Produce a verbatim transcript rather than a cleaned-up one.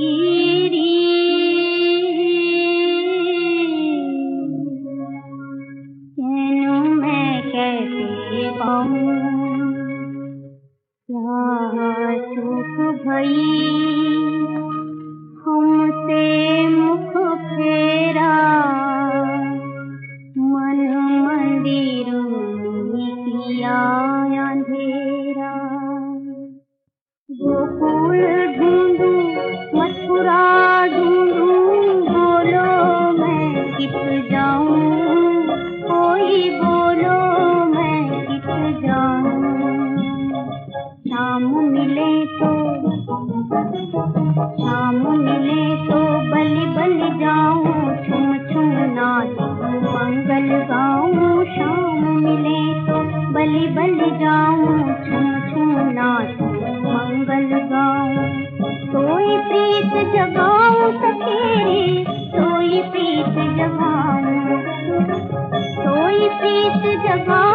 क्या चूक भई हमसे मुख फेरा, मन मंदिर में किया अंधेरा। गोकुल ढूंढू मथुरा ढूंढू, बोलो मैं किस जाऊं, कोई बोलो मैं किस जाऊं। शाम मिले तो शाम मिले तो बलि बलि जाऊं, छुम छुम नाचूं मंगल गाऊं। शाम मिले तो बलि बलि जाऊं, छुम छुम नाचूं मंगल गाऊं। सोई प्रीत जगाऊं सखेरे, सोई प्रीत जगाऊं, सोई प्रीत जगाऊं